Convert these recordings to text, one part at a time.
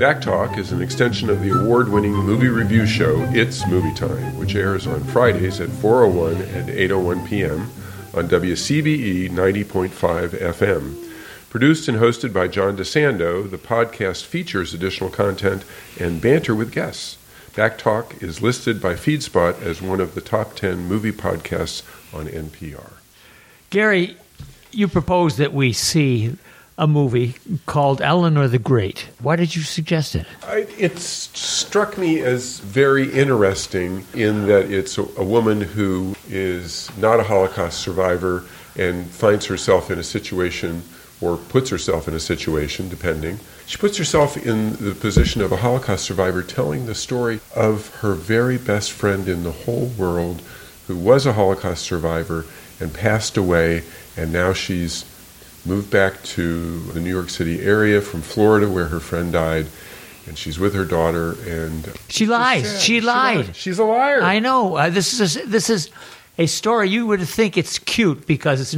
Back Talk is an extension of the award-winning movie review show It's Movie Time, which airs on Fridays at 4:01 and 8:01 p.m. on WCBE 90.5 FM. Produced and hosted by John DeSando, the podcast features additional content and banter with guests. Back Talk is listed by FeedSpot as one of the top 10 movie podcasts on NPR. Gary, you proposed that we see a movie called Eleanor the Great. Why did you suggest it? It struck me as very interesting in that it's a woman who is not a Holocaust survivor and finds herself in a situation, or puts herself in a situation, depending. She puts herself in the position of a Holocaust survivor telling the story of her very best friend in the whole world who was a Holocaust survivor and passed away, and now she's moved back to the New York City area from Florida where her friend died, and she's with her daughter, and she lies. She lied. She's a liar. I know. This is a story you would think it's cute because it's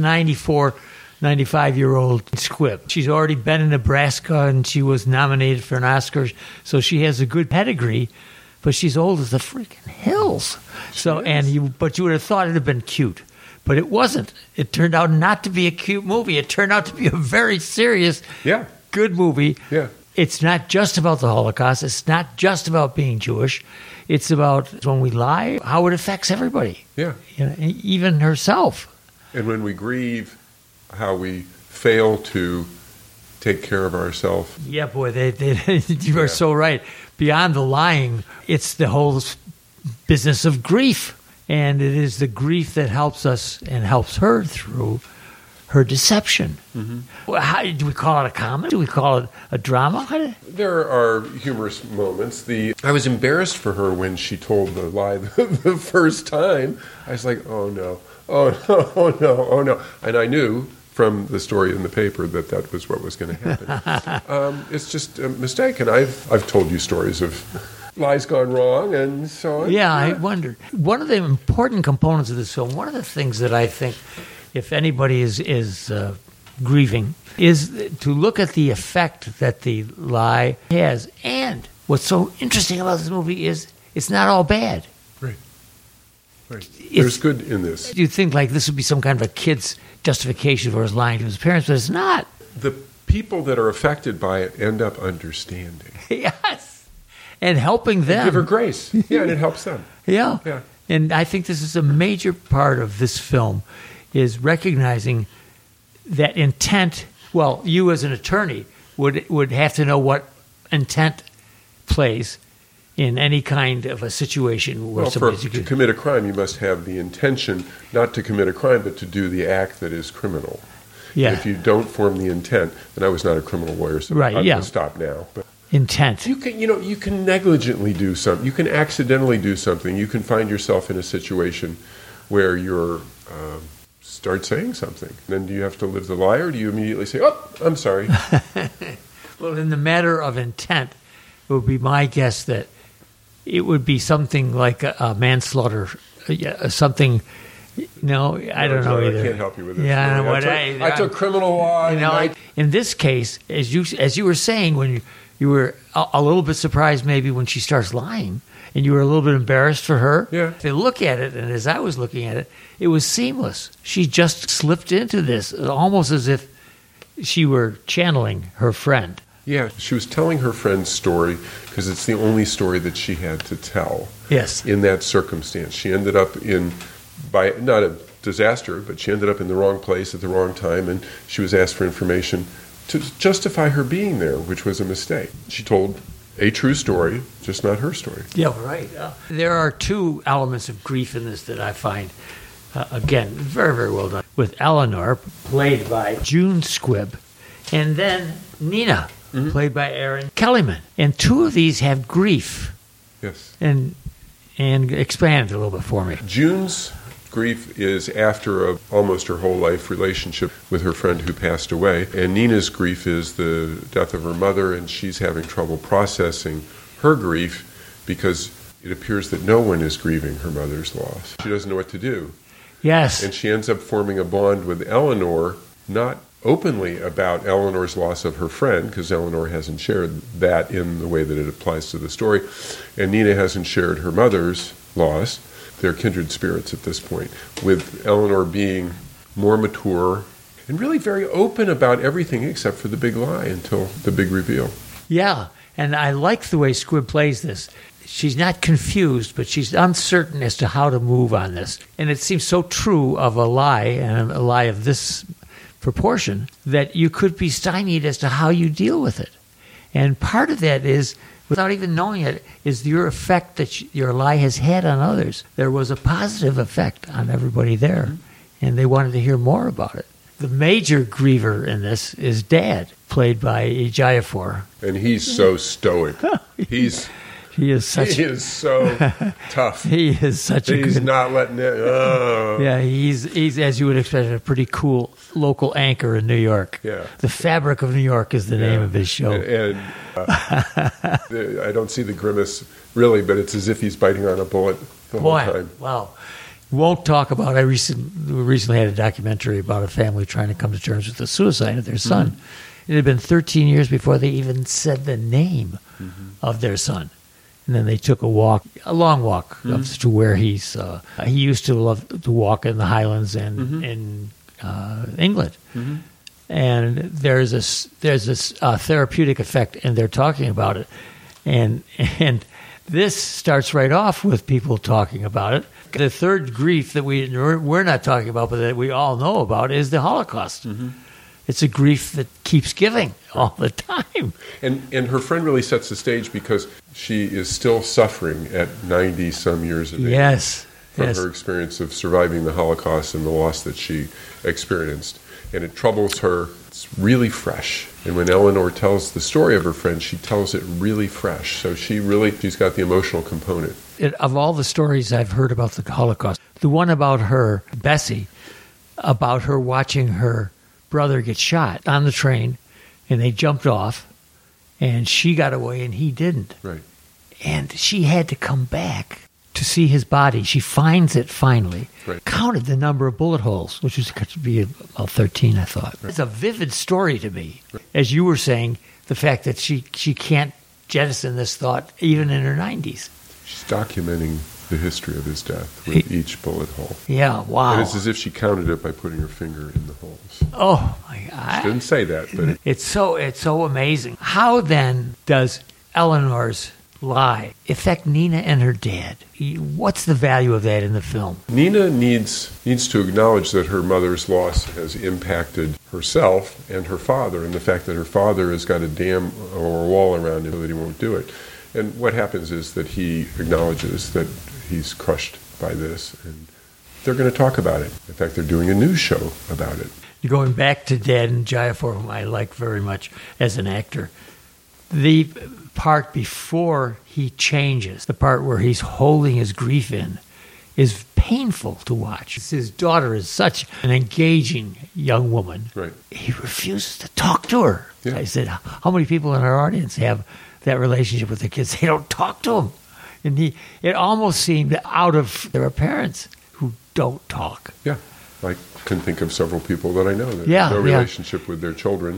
95-year-old squib. She's already been in Nebraska and she was nominated for an Oscar, so she has a good pedigree, but she's old as the freaking hills. But you would have thought it'd have been cute. But it wasn't. It turned out not to be a cute movie. It turned out to be a very serious, good movie. Yeah. It's not just about the Holocaust. It's not just about being Jewish. It's about when we lie, how it affects everybody. Yeah. Even herself. And when we grieve, how we fail to take care of ourselves. Yeah, boy, you are so right. Beyond the lying, it's the whole business of grief. And it is the grief that helps us and helps her through her deception. Mm-hmm. How, do we call it a comedy? Do we call it a drama? There are humorous moments. I was embarrassed for her when she told the lie the first time. I was like, oh no. And I knew from the story in the paper that was what was going to happen. It's just a mistake. And I've told you stories of lies gone wrong and so on. Yeah, I wondered. One of the important components of this film, one of the things that I think, if anybody is grieving, is to look at the effect that the lie has. And what's so interesting about this movie is it's not all bad. Right. There's good in this. You think like this would be some kind of a kid's justification for his lying to his parents, but it's not. The people that are affected by it end up understanding. Yes. And helping them. Give her grace. Yeah, and it helps them. Yeah. Yeah. And I think this is a major part of this film, is recognizing that intent. Well, you as an attorney would have to know what intent plays in any kind of a situation where to commit a crime, you must have the intention not to commit a crime, but to do the act that is criminal. Yeah. And if you don't form the intent, then I was not a criminal lawyer, so I'm going to stop now. But intent. You can negligently do something. You can accidentally do something. You can find yourself in a situation where you're start saying something. Then do you have to live the lie, or do you immediately say, "Oh, I'm sorry"? Well, in the matter of intent, it would be my guess that it would be something like a manslaughter, something. No, I don't know either. I can't help you with this. Yeah, I took criminal law. In this case, as you were saying, when you were a little bit surprised maybe when she starts lying, and you were a little bit embarrassed for her. Yeah. If you look at it, and as I was looking at it, it was seamless. She just slipped into this, almost as if she were channeling her friend. Yeah, she was telling her friend's story because it's the only story that she had to tell. Yes. In that circumstance. She ended up by not a disaster, but she ended up in the wrong place at the wrong time, and she was asked for information to justify her being there, which was a mistake. She told a true story, just not her story. Yeah, right. There are two elements of grief in this that I find, again, very, very well done. With Eleanor, played by June Squibb, and then Nina, played by Erin Kellyman. And two of these have grief. Yes. And expand it a little bit for me. June's grief is after almost her whole life relationship with her friend who passed away. And Nina's grief is the death of her mother, and she's having trouble processing her grief because it appears that no one is grieving her mother's loss. She doesn't know what to do. Yes. And she ends up forming a bond with Eleanor, not openly about Eleanor's loss of her friend, because Eleanor hasn't shared that in the way that it applies to the story, and Nina hasn't shared her mother's loss. They're kindred spirits at this point, with Eleanor being more mature and really very open about everything except for the big lie until the big reveal. Yeah, and I like the way Squibb plays this. She's not confused, but she's uncertain as to how to move on this. And it seems so true of a lie, and a lie of this proportion, that you could be stymied as to how you deal with it. And part of that is, without even knowing it, is your effect that your lie has had on others. There was a positive effect on everybody there, and they wanted to hear more about it. The major griever in this is Dad, played by Ejiofor. And he's so stoic. He is so tough. He is such a good... He's not letting it... Oh. Yeah, he's, as you would expect, a pretty cool local anchor in New York. Yeah. The Fabric of New York is the name of his show. And I don't see the grimace, really, but it's as if he's biting on a bullet the whole time. Wow. Won't talk about... we recently had a documentary about a family trying to come to terms with the suicide of their son. Mm-hmm. It had been 13 years before they even said the name of their son. And then they took a long walk up to where he used to love to walk in the Highlands and in England. Mm-hmm. And there's this therapeutic effect, and they're talking about it. And this starts right off with people talking about it. The third grief that we're not talking about, but that we all know about, is the Holocaust. Mm-hmm. It's a grief that keeps giving all the time. And her friend really sets the stage because she is still suffering at 90-some years of age from her experience of surviving the Holocaust and the loss that she experienced. And it troubles her. It's really fresh. And when Eleanor tells the story of her friend, she tells it really fresh. So she's got the emotional component. Of all the stories I've heard about the Holocaust, the one about her, Bessie, about her watching her brother get shot on the train, and they jumped off, and she got away and he didn't. Right. And she had to come back to see his body. She finds it finally. Right. Counted the number of bullet holes, which was to be about 13, I thought. Right. It's a vivid story to me. Right. As you were saying, the fact that she can't jettison this thought even in her 90s. She's documenting the history of his death with each bullet hole. Yeah, wow. And it's as if she counted it by putting her finger in the holes. Oh, my God. She didn't say that, but... It's so amazing. How, then, does Eleanor's lie affect Nina and her dad? What's the value of that in the film? Nina needs to acknowledge that her mother's loss has impacted herself and her father, and the fact that her father has got a dam or a wall around him so that he won't do it. And what happens is that he acknowledges that he's crushed by this, and they're going to talk about it. In fact, they're doing a news show about it. Going back to Dad and Ejiofor, whom I like very much as an actor, the part before he changes, the part where he's holding his grief in, is painful to watch. His daughter is such an engaging young woman. Right. He refuses to talk to her. Yeah. I said, how many people in our audience have that relationship with their kids? They don't talk to them. And it almost seemed out of their parents who don't talk. Yeah. I can think of several people that I know that have no relationship with their children,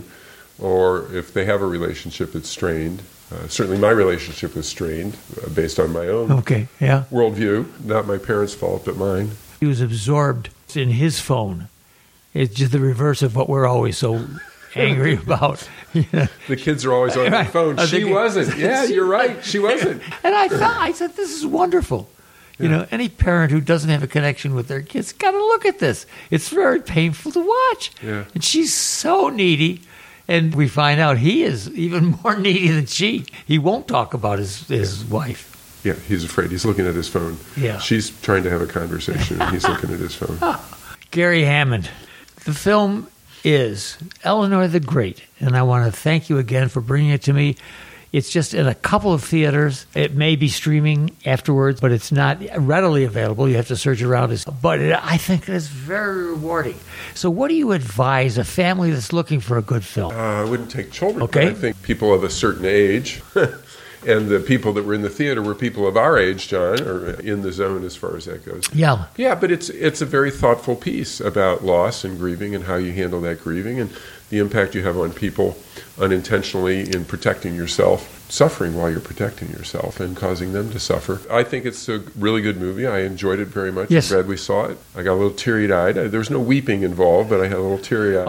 or if they have a relationship, it's strained. Certainly my relationship was strained based on my own worldview. Not my parents' fault, but mine. He was absorbed in his phone. It's just the reverse of what we're always so angry about. The kids are always on their phone. She wasn't. Yeah, you're right. She wasn't. And I said, this is wonderful. Yeah. Any parent who doesn't have a connection with their kids got to look at this. It's very painful to watch. Yeah. And she's so needy. And we find out he is even more needy than she. He won't talk about his wife. Yeah, he's afraid. He's looking at his phone. Yeah. She's trying to have a conversation, and he's looking at his phone. Gary Hammond. The film is Eleanor the Great, and I want to thank you again for bringing it to me. It's just in a couple of theaters. It may be streaming afterwards, but it's not readily available. You have to search around. But I think it is very rewarding. So what do you advise a family that's looking for a good film? I wouldn't take children. Okay. I think people of a certain age And the people that were in the theater were people of our age, John, or in the zone as far as that goes. Yeah. Yeah, but it's a very thoughtful piece about loss and grieving and how you handle that grieving and the impact you have on people unintentionally in protecting yourself, suffering while you're protecting yourself and causing them to suffer. I think it's a really good movie. I enjoyed it very much. Yes. I'm glad we saw it. I got a little teary-eyed. There was no weeping involved, but I had a little teary-eyed. Oh,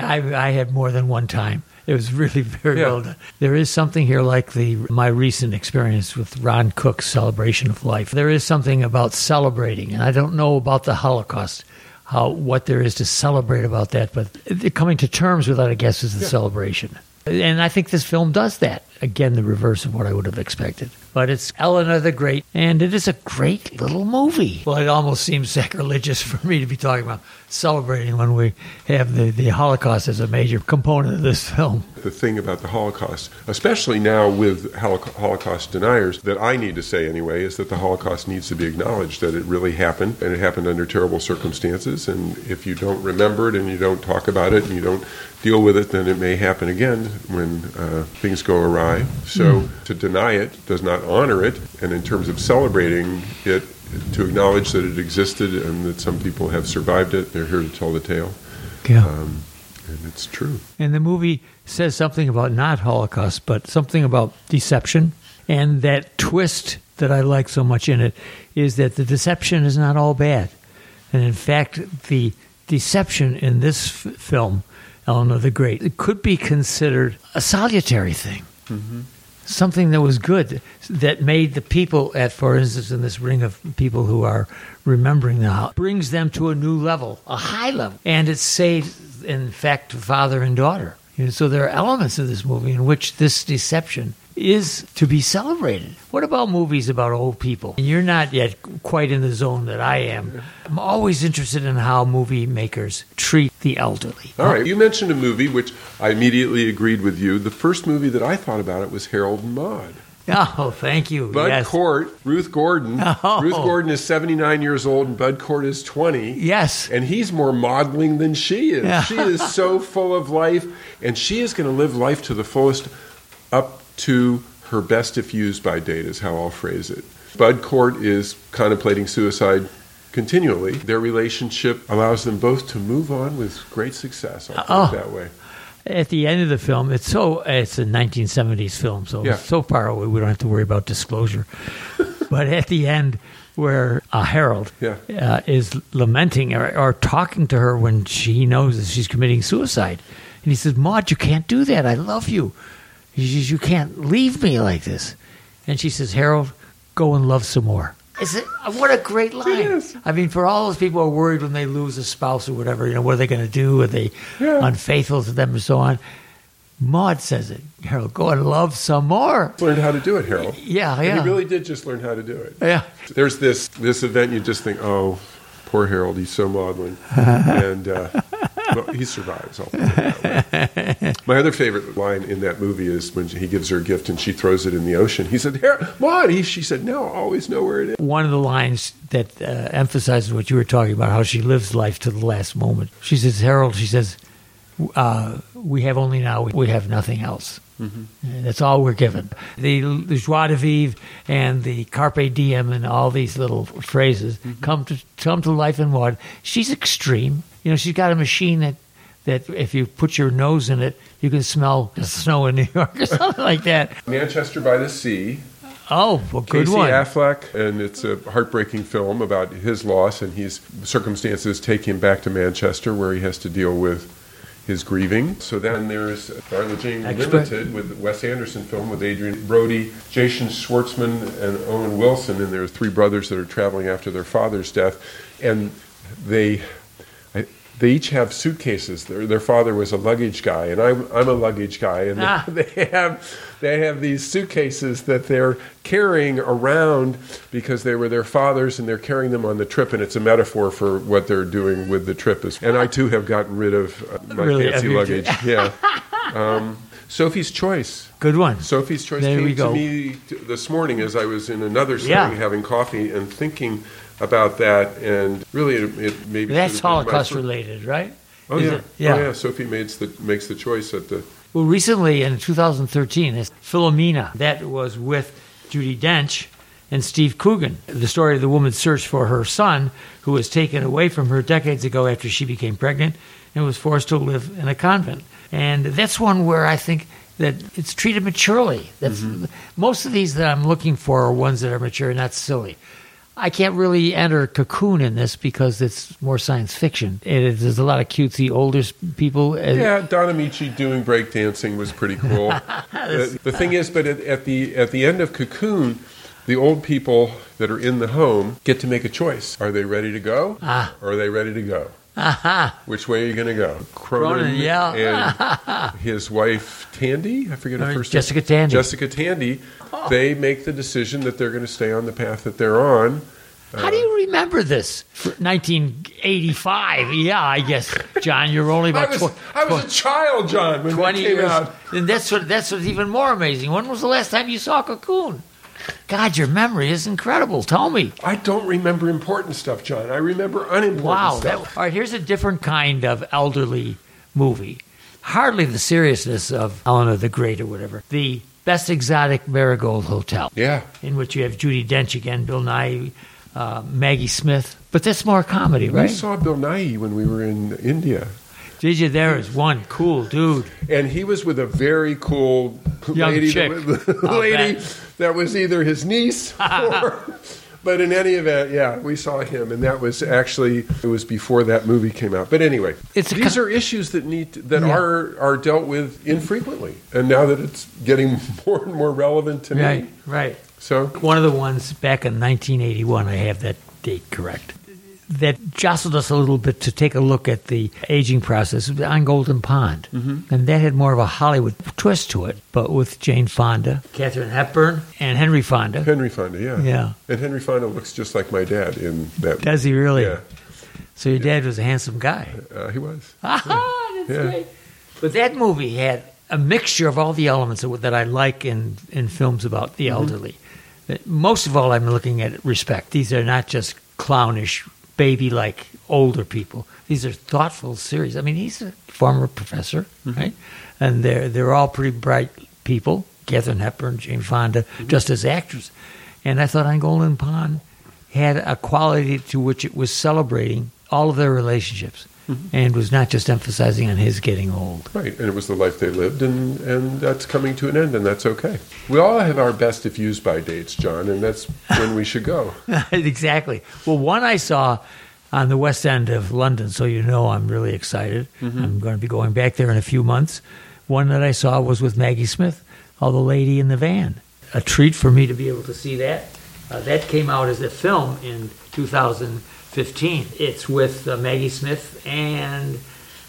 I had more than one time. It was really very well done. There is something here like my recent experience with Ron Cook's Celebration of Life. There is something about celebrating, and I don't know about the Holocaust, what there is to celebrate about that, but coming to terms with that, I guess, is the celebration. And I think this film does that. Again, the reverse of what I would have expected. But it's Eleanor the Great, and it is a great little movie. Well, it almost seems sacrilegious for me to be talking about celebrating when we have the Holocaust as a major component of this film. The thing about the Holocaust, especially now with Holocaust deniers, that I need to say anyway, is that the Holocaust needs to be acknowledged, that it really happened, and it happened under terrible circumstances, and if you don't remember it and you don't talk about it and you don't deal with it, then it may happen again when things go awry. So to deny it does not honor it, and in terms of celebrating it, to acknowledge that it existed and that some people have survived it, they're here to tell the tale. Yeah. And it's true. And the movie says something about not Holocaust, but something about deception. And that twist that I like so much in it is that the deception is not all bad. And in fact, the deception in this film, Eleanor the Great, it could be considered a salutary thing. Mm-hmm. Something that was good, that made the people for instance, in this ring of people who are remembering now, brings them to a new level, a high level. And it saves, in fact, father and daughter. So there are elements of this movie in which this deception is to be celebrated. What about movies about old people? You're not yet quite in the zone that I am. I'm always interested in how movie makers treat the elderly. All right, you mentioned a movie which I immediately agreed with you. The first movie that I thought about it was Harold and Maude. Oh, thank you. Bud Cort, Ruth Gordon. Oh. Ruth Gordon is 79 years old and Bud Cort is 20. Yes. And he's more modeling than she is. Yeah. She is so full of life, and she is going to live life to the fullest up to her best if used by date is how I'll phrase it. Bud Cort is contemplating suicide continually. Their relationship allows them both to move on with great success. I'll put it that way. At the end of the film, it's a 1970s film, so it's so far away we don't have to worry about disclosure. But at the end, where Harold is lamenting or talking to her when she knows that she's committing suicide, and he says, "Maude, you can't do that. I love you. You can't leave me like this." And she says, "Harold, go and love some more." What a great line. Yes. I mean, for all those people who are worried when they lose a spouse or whatever, what are they going to do? Are they unfaithful to them and so on? Maude says it. Harold, go and love some more. Learned how to do it, Harold. Yeah. And he really did just learn how to do it. Yeah. There's this event you just think, oh, poor Harold, he's so maudlin. And well, he survives. I'll put it that way. My other favorite line in that movie is when he gives her a gift and she throws it in the ocean. He said, Maude. She said, no, I always know where it is. One of the lines that emphasizes what you were talking about, how she lives life to the last moment. She says, Harold, she says, we have only now, we have nothing else. Mm-hmm. That's all we're given. The joie de vivre and the carpe diem and all these little phrases come to life in Maude. She's extreme. She's got a machine that if you put your nose in it, you can smell the snow in New York or something like that. Manchester by the Sea. Oh, well, good Casey one. Affleck, and it's a heartbreaking film about his loss, and his circumstances take him back to Manchester where he has to deal with his grieving. So then there's Darla Jane Limited with the Wes Anderson film with Adrian Brody, Jason Schwartzman, and Owen Wilson, and there are three brothers that are traveling after their father's death, and they each have suitcases. Their father was a luggage guy, and I'm a luggage guy, and they have these suitcases that they're carrying around because they were their father's, and they're carrying them on the trip, and it's a metaphor for what they're doing with the trip. And I too have gotten rid of my fancy luggage. Sophie's Choice. Good one. Sophie's Choice came to me this morning as I was in another setting having coffee and thinking about that, and really it maybe that's Holocaust related, right? Oh yeah. Sophie makes the choice at the Well, recently in 2013, it's Philomena. That was with Judi Dench and Steve Coogan. The story of the woman's search for her son, who was taken away from her decades ago after she became pregnant and was forced to live in a convent. And that's one where I think that it's treated maturely. That's most of these that I'm looking for are ones that are mature, not silly. I can't really enter Cocoon in this because it's more science fiction. There's a lot of cutesy older people. Yeah, Don Amici doing breakdancing was pretty cool. The thing is, but at the end of Cocoon, the old people that are in the home get to make a choice. Are they ready to go? Or are they ready to go? Which way are you going to go? Cronin and his wife Tandy, I forget her first name. Jessica Tandy. Jessica Tandy. They make the decision that they're going to stay on the path that they're on. How do you remember this? 1985. Yeah, I guess, John, you're only about I was a child, John, when 20 it came years. out. And that's what's even more amazing. When was the last time you saw Cocoon? God, your memory is incredible. Tell me. I don't remember important stuff, John. I remember unimportant stuff. All right, here's a different kind of elderly movie. Hardly the seriousness of Eleanor the Great or whatever. The Best Exotic Marigold Hotel. Yeah. In which you have Judi Dench again, Bill Nighy, Maggie Smith. But that's more comedy, right? We saw Bill Nighy when we were in India. Did you? There is one cool dude. And he was with a very cool young lady, chick. That was either his niece or... But in any event, yeah, we saw him, and that was actually, it was before that movie came out. But anyway, these are issues that are dealt with infrequently, and now that it's getting more and more relevant to me. Right. So one of the ones back in 1981, I have that date correct, that jostled us a little bit to take a look at the aging process on Golden Pond. Mm-hmm. And that had more of a Hollywood twist to it, but with Jane Fonda, Katharine Hepburn, and Henry Fonda. Henry Fonda, yeah. Yeah. And Henry Fonda looks just like my dad in that. Does he really? Yeah. So your dad was a handsome guy. He was. That's great. But that movie had a mixture of all the elements that I like in films about the elderly. Most of all, I'm looking at respect. These are not just clownish, baby-like older people. These are thoughtful, serious. I mean, he's a former professor, right? And they're all pretty bright people. Katharine Hepburn, Jane Fonda, just as actors. And I thought On Golden Pond had a quality to which it was celebrating all of their relationships and was not just emphasizing on his getting old. Right, and it was the life they lived, and that's coming to an end, and that's okay. We all have our best if used by dates, John, and that's when we should go. Exactly. Well, one I saw on the West End of London, so you know I'm really excited. I'm going to be going back there in a few months. One that I saw was with Maggie Smith, The Lady in the Van. A treat for me to be able to see that. That came out as a film in 2015. It's with Maggie Smith and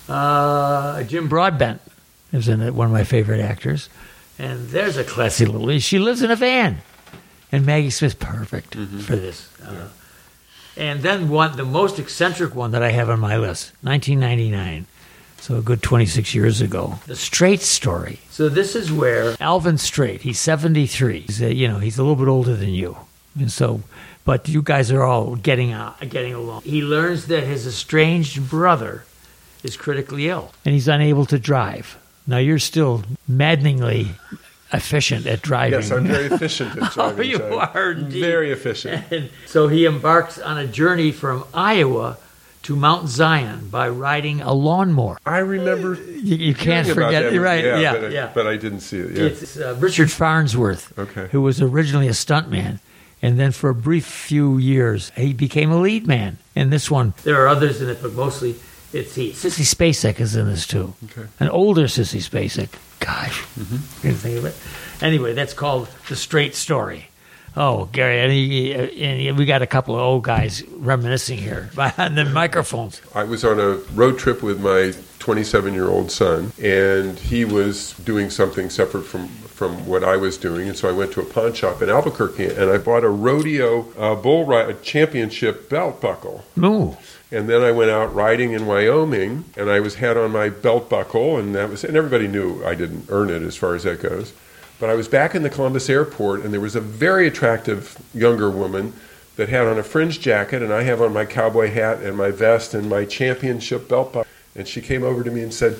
Jim Broadbent is in it, one of my favorite actors. And there's a classy little... She lives in a van. And Maggie Smith's perfect for this. And then the most eccentric one that I have on my list, 1999. So a good 26 years ago. The Strait Story. So this is where Alvin Strait, he's 73. He's a little bit older than you. And so, but you guys are all getting along. He learns that his estranged brother is critically ill, and he's unable to drive. Now, you're still maddeningly efficient at driving. Yes, I'm very efficient at driving. Oh, you are indeed. Very efficient. And so he embarks on a journey from Iowa to Mount Zion by riding a lawnmower. I remember. You can't forget it, right? Yeah. But I didn't see it. Yeah. It's Richard Farnsworth, who was originally a stuntman. And then for a brief few years, he became a lead man in this one. There are others in it, but mostly it's he. Sissy Spacek is in this, too. Okay. An older Sissy Spacek. Gosh. Didn't think of it. Anyway, that's called The Strait Story. Oh, Gary, and we got a couple of old guys reminiscing here on the microphones. I was on a road trip with my 27-year-old son, and he was doing something separate from what I was doing, and so I went to a pawn shop in Albuquerque, and I bought a rodeo bull ride championship belt buckle. Ooh. And then I went out riding in Wyoming, and I had on my belt buckle, and everybody knew I didn't earn it as far as that goes. But I was back in the Columbus airport, and there was a very attractive younger woman that had on a fringe jacket, and I have on my cowboy hat and my vest and my championship belt buckle. And she came over to me and said,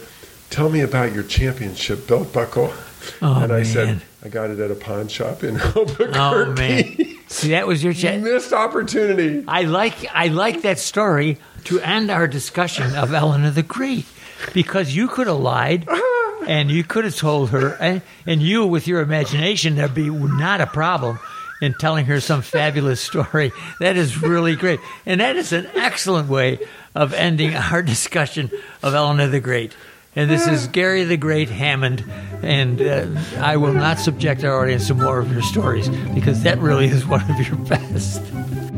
tell me about your championship belt buckle. Oh, and I man. said, I got it at a pawn shop in Albuquerque. Oh, man. See, that was your Missed opportunity. I like that story to end our discussion of Eleanor the Great, because you could have lied and you could have told her, and you, with your imagination, there'd be not a problem in telling her some fabulous story. That is really great. And that is an excellent way of ending our discussion of Eleanor the Great. And this is Gary the Great Hammond, and I will not subject our audience to more of your stories, because that really is one of your best.